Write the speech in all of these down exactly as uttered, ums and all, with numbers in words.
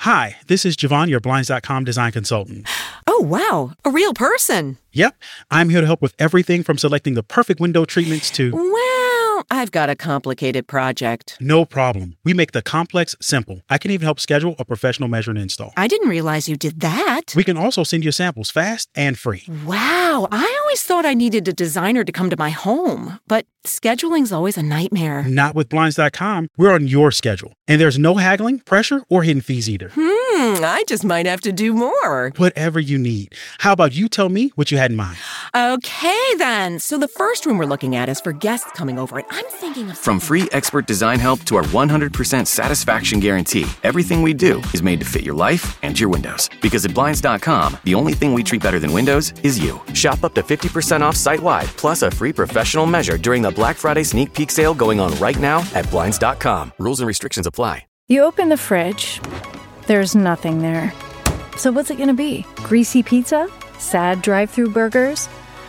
Hi, this is Javon, your Blinds dot com design consultant. Oh, wow. A real person. Yep, I'm here to help with everything from selecting the perfect window treatments to... Well, I've got a complicated project. No problem. We make the complex simple. I can even help schedule a professional measure and install. I didn't realize you did that. We can also send you samples fast and free. Wow. I always thought I needed a designer to come to my home, but scheduling's always a nightmare. Not with Blinds dot com. We're on your schedule. And there's no haggling, pressure, or hidden fees either. Hmm, I just might have to do more. Whatever you need. How about you tell me what you had in mind? Okay, then. So the first room we're looking at is for guests coming over, and I'm thinking of... From free expert design help to our one hundred percent satisfaction guarantee, everything we do is made to fit your life and your windows. Because at Blinds dot com, the only thing we treat better than windows is you. Shop up to fifty percent off site-wide, plus a free professional measure during the Black Friday sneak peek sale going on right now at Blinds dot com. Rules and restrictions apply. You open the fridge, there's nothing there. So what's it gonna be? Greasy pizza? Sad drive-thru burgers?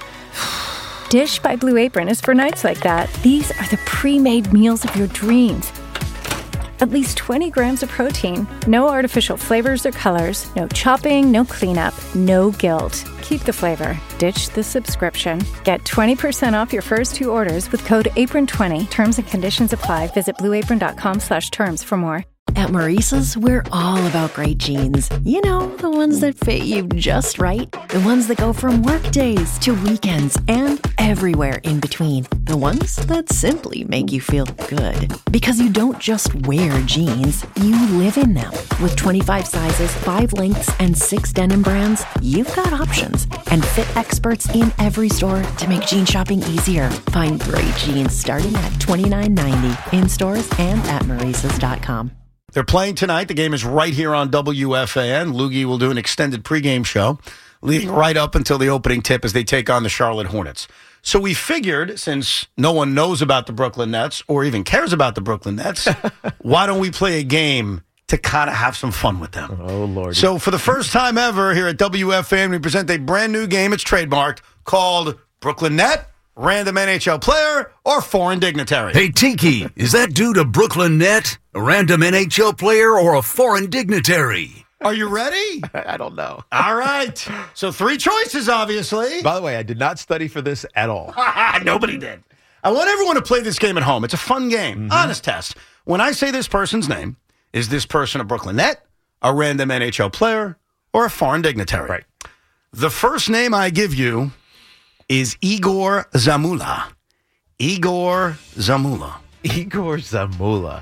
Dish by Blue Apron is for nights like that. These are the pre-made meals of your dreams. At least twenty grams of protein, no artificial flavors or colors, no chopping, no cleanup, no guilt. Keep the flavor. Ditch the subscription. Get twenty percent off your first two orders with code apron twenty. Terms and conditions apply. Visit blue apron dot com slash terms for more. At Maurice's, we're all about great jeans. You know, the ones that fit you just right. The ones that go from work days to weekends and everywhere in between. The ones that simply make you feel good. Because you don't just wear jeans, you live in them. With twenty-five sizes, five lengths, and six denim brands, you've got options. And fit experts in every store to make jean shopping easier. Find great jeans starting at twenty-nine ninety in stores and at maurices dot com. They're playing tonight. The game is right here on W F A N. Loogie will do an extended pregame show leading right up until the opening tip as they take on the Charlotte Hornets. So we figured, since no one knows about the Brooklyn Nets or even cares about the Brooklyn Nets, why don't we play a game to kind of have some fun with them? Oh, Lord. So for the first time ever here at W F A N, we present a brand new game. It's trademarked called Brooklyn Net, Random N H L Player, or Foreign Dignitary. Hey, Tinky, is that dude a Brooklyn Net, a random N H L player, or a foreign dignitary? Are you ready? I don't know. All right. So three choices, obviously. By the way, I did not study for this at all. Nobody did. I want everyone to play this game at home. It's a fun game. Mm-hmm. Honest test. When I say this person's name, is this person a Brooklyn Net, a random N H L player, or a foreign dignitary? Right. The first name I give you is Igor Zamula. Igor Zamula. Igor Zamula.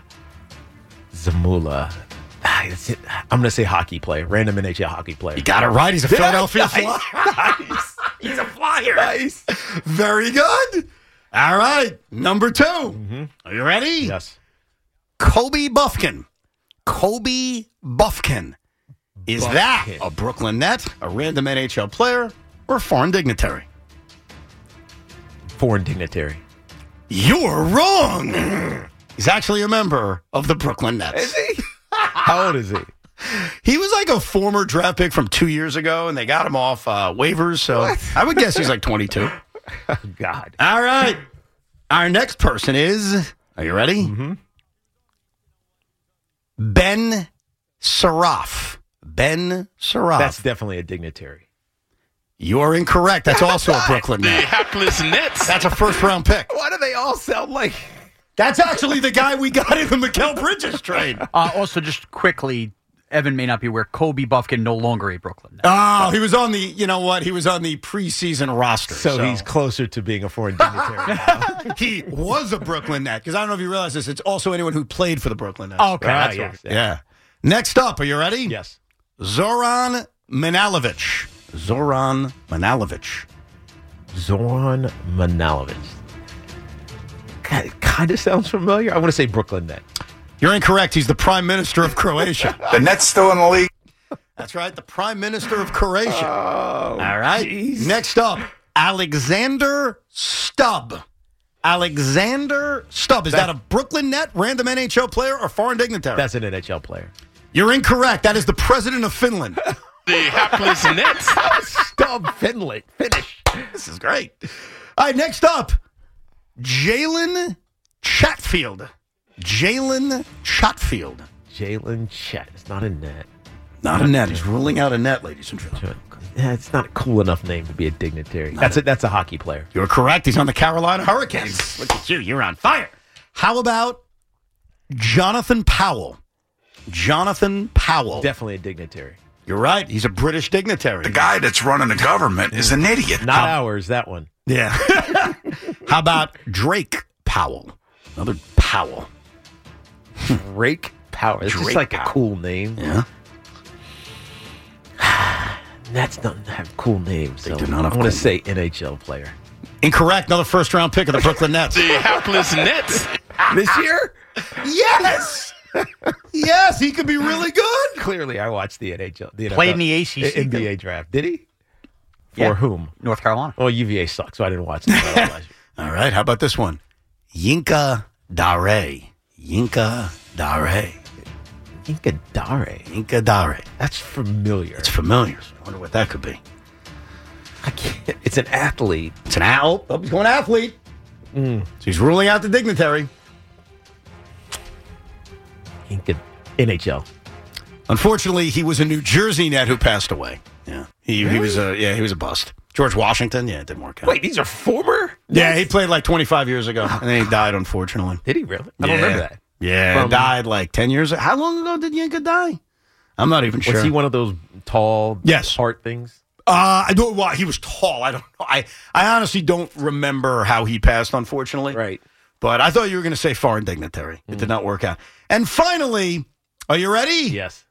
Zamula. Ah, it's it. I'm going to say hockey player. Random N H L hockey player. You got it right. He's a Philadelphia nice. Flyer. Nice. He's a Flyer. Nice. Very good. All right. Number two. Mm-hmm. Are you ready? Yes. Kobe Buffkin. Kobe Buffkin. Is Buffkin. that a Brooklyn Net, a random N H L player, or a foreign dignitary? Foreign dignitary. You're wrong. He's actually a member of the Brooklyn Nets. Is he? How old is he? He was like a former draft pick from two years ago, and they got him off uh, waivers, so what? I would guess he's like twenty-two. Oh, God. All right. Our next person is, are you ready? Mm-hmm. Ben Saraf. Ben Saraf. That's definitely a dignitary. You're incorrect. That's also a Brooklyn Net. The hapless Nets. That's a first-round pick. Why do they all sound like... That's actually the guy we got in the Mikal Bridges trade. Uh, also, just quickly, Evan may not be aware, Kobe Buffkin no longer a Brooklyn Net. Oh, he was on the, you know what? He was on the preseason roster. So, so. he's closer to being a foreign dignitary now. He was a Brooklyn Net, because I don't know if you realize this. It's also anyone who played for the Brooklyn Nets. Oh, okay. Ah, That's yes, yeah. yeah. Next up, are you ready? Yes. Zoran Manalovic. Zoran Manalovic. Zoran Manalovic. Kind of sounds familiar. I want to say Brooklyn Net. You're incorrect. He's the Prime Minister of Croatia. The Nets still in the league. That's right. The Prime Minister of Croatia. Oh, all right. Geez. Next up, Alexander Stubb. Alexander Stubb. Is that, that a Brooklyn Net, random N H L player, or foreign dignitary? That's an N H L player. You're incorrect. That is the president of Finland. The hapless Nets. Stubb, Finland. Finish. This is great. All right, next up, Jalen Chatfield. Jalen Chatfield. Jalen Chet. It's not a net. Not a net. He's ruling out a net, ladies and gentlemen. Yeah, it's not a cool enough name to be a dignitary. That's a, that's a hockey player. You're correct. He's on the Carolina Hurricanes. Look at you. You're on fire. How about Jonathan Powell? Jonathan Powell. Definitely a dignitary. You're right. He's a British dignitary. The guy that's running the government is an idiot. Not ours, that one. Yeah. How about Drake Powell? Another Powell. Drake Powell. It's just like Powell. a cool name. Yeah. Nets don't have cool names. They So do not have I'm going to cool say N H L player. Incorrect. Another first round pick of the Brooklyn Nets. The hapless Nets. This year? Yes. Yes, he could be really good. Clearly, I watched the N H L. The Played in the A C C. N B A draft. Did he? For Yeah. whom? North Carolina. Oh, U V A sucks, so I didn't watch that last year. All right. How about this one? Yinka Dare. Yinka Dare. Inca Dare. Yinka Dare. That's familiar. It's familiar. I wonder what that could be. I can't. It's an athlete. It's an owl. Oh, he's going athlete. Mm. So he's ruling out the dignitary. Inca N H L. Unfortunately, he was a New Jersey net who passed away. Yeah, he, he was a yeah he was a bust. George Washington. Yeah, it didn't work out. Wait, these are former? Yeah, he played like twenty-five years ago, and then he died. Unfortunately, Did he really? I don't Yeah. remember that. Yeah, From- died like ten years. How long ago did Yinka die? I'm not even sure. Was he one of those tall, Yes. heart things? Uh, I don't. Well, he was tall. I don't know. I I honestly don't remember how he passed. Unfortunately, Right. But I thought you were going to say foreign dignitary. It did not work out. And finally, are you ready? Yes.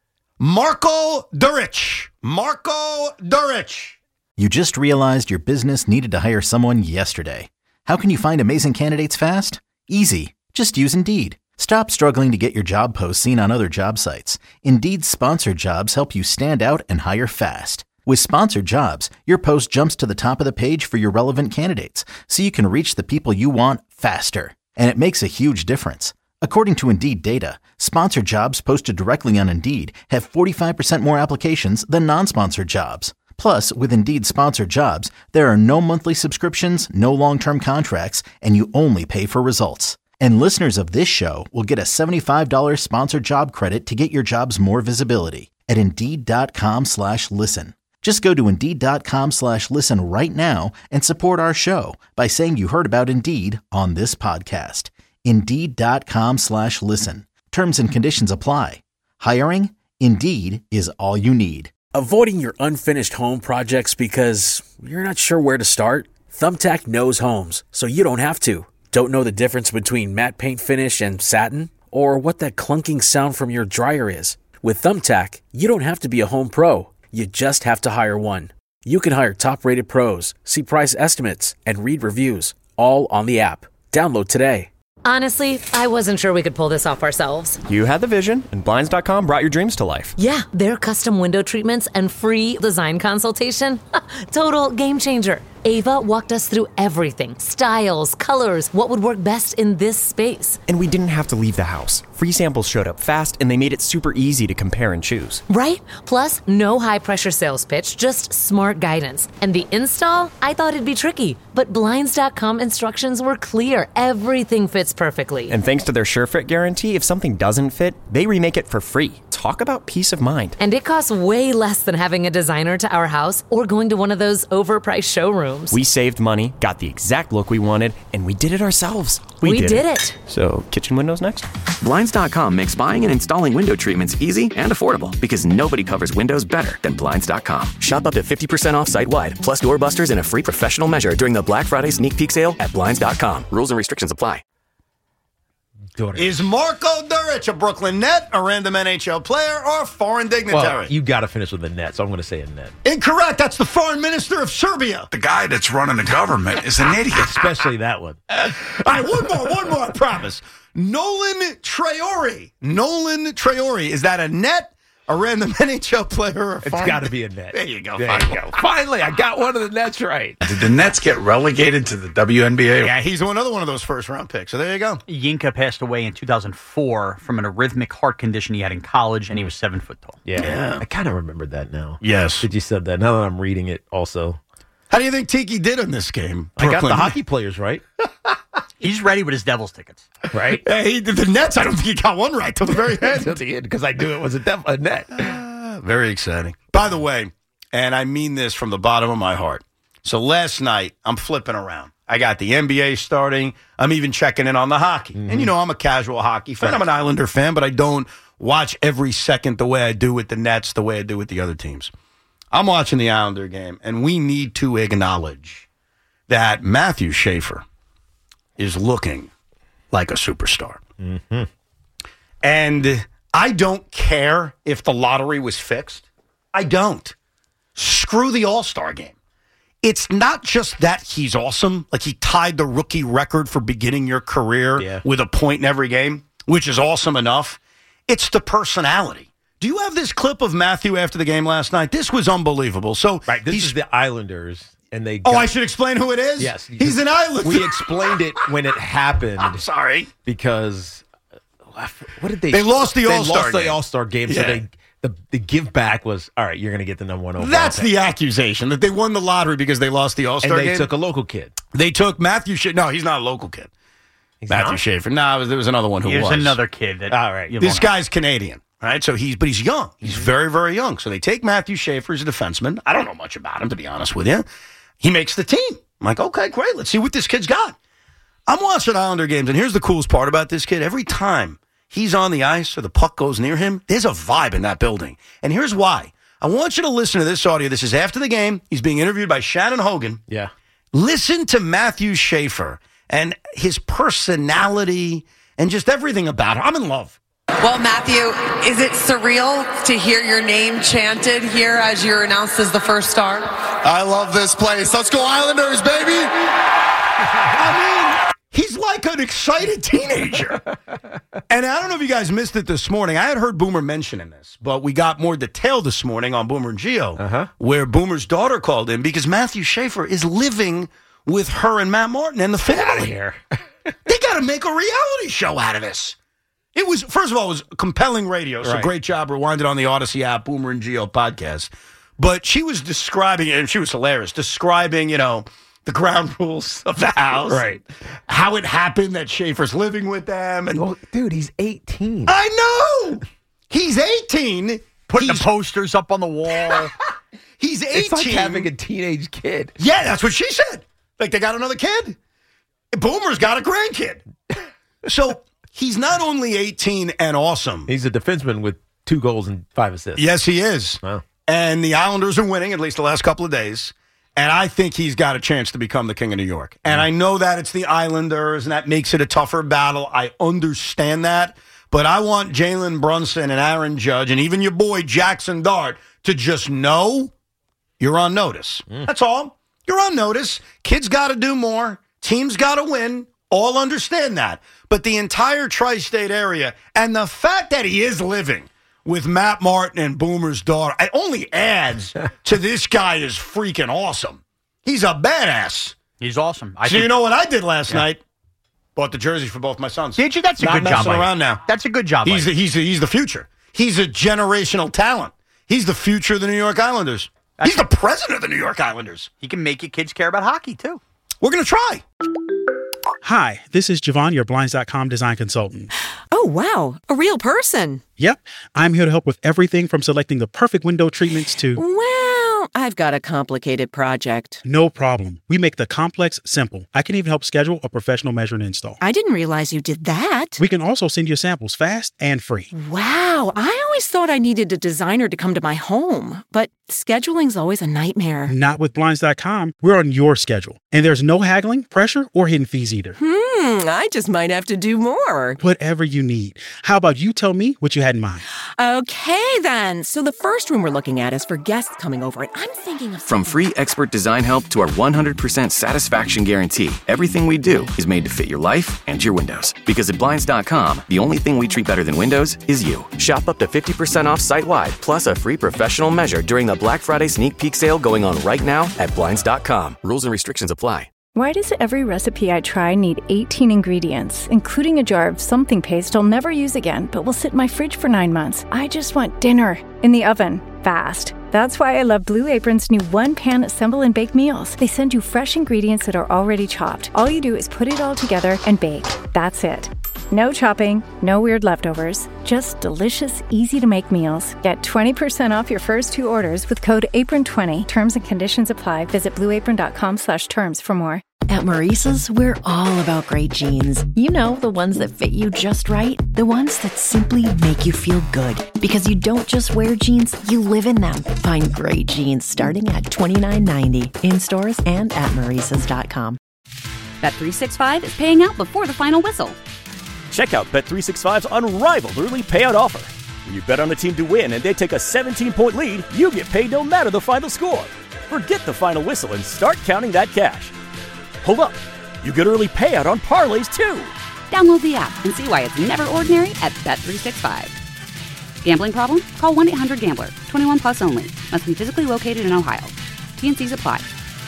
Marco Duric. Marco Duric. You just realized your business needed to hire someone yesterday. How can you find amazing candidates fast? Easy. Just use Indeed. Stop struggling to get your job posts seen on other job sites. Indeed's sponsored jobs help you stand out and hire fast. With sponsored jobs, your post jumps to the top of the page for your relevant candidates, so you can reach the people you want faster. And it makes a huge difference. According to Indeed data, sponsored jobs posted directly on Indeed have forty-five percent more applications than non-sponsored jobs. Plus, with Indeed sponsored jobs, there are no monthly subscriptions, no long-term contracts, and you only pay for results. And listeners of this show will get a seventy-five dollars sponsored job credit to get your jobs more visibility at Indeed.com slash listen. Just go to Indeed.com slash listen right now and support our show by saying you heard about Indeed on this podcast. Indeed.com slash listen. Terms and conditions apply. Hiring? Indeed is all you need. Avoiding your unfinished home projects because you're not sure where to start? Thumbtack knows homes, so you don't have to. Don't know the difference between matte paint finish and satin? Or what that clunking sound from your dryer is? With Thumbtack, you don't have to be a home pro. You just have to hire one. You can hire top-rated pros, see price estimates, and read reviews, all on the app. Download today. Honestly, I wasn't sure we could pull this off ourselves. You had the vision, and Blinds dot com brought your dreams to life. Yeah, their custom window treatments and free design consultation. Total game changer. Ava walked us through everything. Styles, colors, what would work best in this space. And we didn't have to leave the house. Free samples showed up fast, and they made it super easy to compare and choose. Right? Plus, no high-pressure sales pitch, just smart guidance. And the install? I thought it'd be tricky, but Blinds dot com instructions were clear. Everything fits perfectly. And thanks to their SureFit guarantee, if something doesn't fit, they remake it for free. Talk about peace of mind. And it costs way less than having a designer to our house or going to one of those overpriced showrooms. We saved money, got the exact look we wanted, and we did it ourselves. We, we did, did it. it. So, kitchen windows next? Blinds dot com makes buying and installing window treatments easy and affordable because nobody covers windows better than Blinds dot com. Shop up to fifty percent off site-wide, plus doorbusters and a free professional measure during the Black Friday sneak peek sale at Blinds dot com. Rules and restrictions apply. Is Marco Duric a Brooklyn Net, a random N H L player, or a foreign dignitary? Well, you got to finish with a net, so I'm going to say a net. Incorrect. That's the foreign minister of Serbia. The guy that's running the government is an idiot. Especially that one. All right, one more, one more, I promise. Nolan Traore. Nolan Traore. Is that a net, a random N H L player, or a It's foreign? got to be a net. There you go. There Finally. you go. Finally, I got one of the nets right. Did the Nets get relegated to the W N B A? Yeah, he's another one of those first-round picks. So there you go. Yinka passed away in two thousand four from an arrhythmic heart condition he had in college, and he was seven foot tall. Yeah, Yeah. I kind of remembered that now. Yes. Did you said that? Now that I'm reading it also. How do you think Tiki did in this game? I got Brooklyn? the hockey players right. He's ready with his Devils tickets. Right? Yeah, he did the Nets. I don't think he got one right till the very end. Till the end, because I knew it was a, def- a net. Yeah, very exciting. By the way, and I mean this from the bottom of my heart. So last night, I'm flipping around. I got the N B A starting. I'm even checking in on the hockey. Mm-hmm. And, you know, I'm a casual hockey fan. Right. I'm an Islander fan, but I don't watch every second the way I do with the Nets, the way I do with the other teams. I'm watching the Islander game, and we need to acknowledge that Matthew Schaefer is looking like a superstar. Mm-hmm. And I don't care if the lottery was fixed. I don't. Screw the All-Star game. It's not just that he's awesome. Like he tied the rookie record for beginning your career yeah. with a point in every game, which is awesome enough. It's the personality. Do you have this clip of Matthew after the game last night? This was unbelievable. So right, this is the Islanders. And they got, oh, I should explain who it is? Yes. He's an Islander. We explained it when it happened. I'm sorry. Because, what did they? They lost the All-Star game. They lost the All-Star game, so yeah. they... The, the give back was, all right, you're going to get the number one overall. That's pick. the accusation, that they won the lottery because they lost the All-Star game. And they game. took a local kid. They took Matthew Schaefer. No, he's not a local kid. He's Matthew not? Schaefer. No, there was another one who Here's was. another kid. That all right. This guy's Canadian, right? So he's, but he's young. He's mm-hmm. very, very young. So they take Matthew Schaefer as a defenseman. I don't know much about him, to be honest with you. He makes the team. I'm like, okay, great. Let's see what this kid's got. I'm watching Islander games, and here's the coolest part about this kid. Every time he's on the ice or the puck goes near him, there's a vibe in that building. And here's why. I want you to listen to this audio. This is after the game. He's being interviewed by Shannon Hogan. Yeah. Listen to Matthew Schaefer and his personality and just everything about him. I'm in love. Well, Matthew, is it surreal to hear your name chanted here as you're announced as the first star? I love this place. Let's go Islanders, baby! I mean... He's like an excited teenager. And I don't know if you guys missed it this morning. I had heard Boomer mentioning this, but we got more detail this morning on Boomer and Geo, uh-huh. where Boomer's daughter called in because Matthew Schaefer is living with her and Matt Martin and the family. Get out of here. They got to make a reality show out of this. It was, first of all, it was compelling radio, so right. great job. Rewind it on the Odyssey app, Boomer and Geo podcast. But she was describing it, and she was hilarious, describing, you know, the ground rules of the house. Right. How it happened that Schaefer's living with them. And well, dude, he's eighteen. I know. He's eighteen. Putting he's, the posters up on the wall. He's eighteen. It's like having a teenage kid. Yeah, that's what she said. Like they got another kid. Boomer's got a grandkid. So he's not only eighteen and awesome. He's a defenseman with two goals and five assists. Yes, he is. Wow. And the Islanders are winning at least the last couple of days. And I think he's got a chance to become the king of New York. And I know that it's the Islanders, and that makes it a tougher battle. I understand that. But I want Jalen Brunson and Aaron Judge and even your boy Jackson Dart to just know you're on notice. Mm. That's all. You're on notice. Kids got to do more. Teams got to win. All understand that. But the entire tri-state area and the fact that he is living with Matt Martin and Boomer's daughter, it only adds to this guy is freaking awesome. He's a badass. He's awesome. I so think, you know what I did last yeah. night? Bought the jerseys for both my sons. Did you? That's a Not good job. messing around now. That's a good job. He's the, he's the, he's the future. He's a generational talent. He's the future of the New York Islanders. That's he's the president of the New York Islanders. He can make your kids care about hockey too. We're gonna try. Hi, this is Javon, your Blinds dot com design consultant. Oh, wow. A real person. Yep. I'm here to help with everything from selecting the perfect window treatments to... Well, I've got a complicated project. No problem. We make the complex simple. I can even help schedule a professional measure and install. I didn't realize you did that. We can also send you samples fast and free. Wow. I always thought I needed a designer to come to my home, but scheduling's always a nightmare. Not with Blinds dot com. We're on your schedule. And there's no haggling, pressure, or hidden fees either. Hmm, I just might have to do more. Whatever you need. How about you tell me what you had in mind? Okay, then. So the first room we're looking at is for guests coming over, and I'm thinking of... From free expert design help to our one hundred percent satisfaction guarantee, everything we do is made to fit your life and your windows. Because at Blinds dot com, the only thing we treat better than windows is you. Shop up to fifty percent off site-wide, plus a free professional measure during the Black Friday sneak peek sale going on right now at Blinds dot com. Rules and restrictions apply. Why does every recipe I try need eighteen ingredients, including a jar of something paste I'll never use again, but will sit in my fridge for nine months? I just want dinner in the oven, fast. That's why I love Blue Apron's new one-pan assemble and bake meals. They send you fresh ingredients that are already chopped. All you do is put it all together and bake. That's it. No chopping, no weird leftovers. Just delicious, easy-to-make meals. Get twenty percent off your first two orders with code apron twenty. Terms and conditions apply. Visit blueapron.com slash terms for more. At Maurice's, we're all about great jeans. You know, the ones that fit you just right. The ones that simply make you feel good. Because you don't just wear jeans, you live in them. Find great jeans starting at twenty-nine ninety in stores and at maurices dot com. Bet three sixty-five is paying out before the final whistle. Check out Bet three sixty-five's unrivaled early payout offer. When you bet on a team to win and they take a seventeen-point lead, you get paid no matter the final score. Forget the final whistle and start counting that cash. Hold up. You get early payout on parlays, too. Download the app and see why it's never ordinary at Bet three sixty-five. Gambling problem? Call one eight hundred gambler. twenty-one plus only. Must be physically located in Ohio. T and C's apply.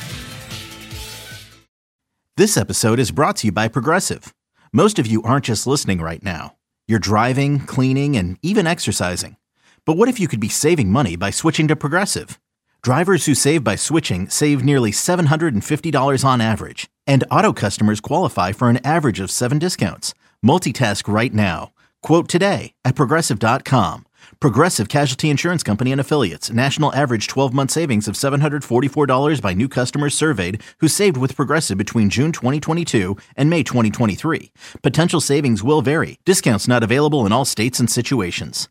This episode is brought to you by Progressive. Most of you aren't just listening right now. You're driving, cleaning, and even exercising. But what if you could be saving money by switching to Progressive? Drivers who save by switching save nearly seven hundred fifty dollars on average. And auto customers qualify for an average of seven discounts. Multitask right now. Quote today at Progressive dot com. Progressive Casualty Insurance Company and Affiliates. National average twelve-month savings of seven hundred forty-four dollars by new customers surveyed who saved with Progressive between June twenty twenty-two and May twenty twenty-three. Potential savings will vary. Discounts not available in all states and situations.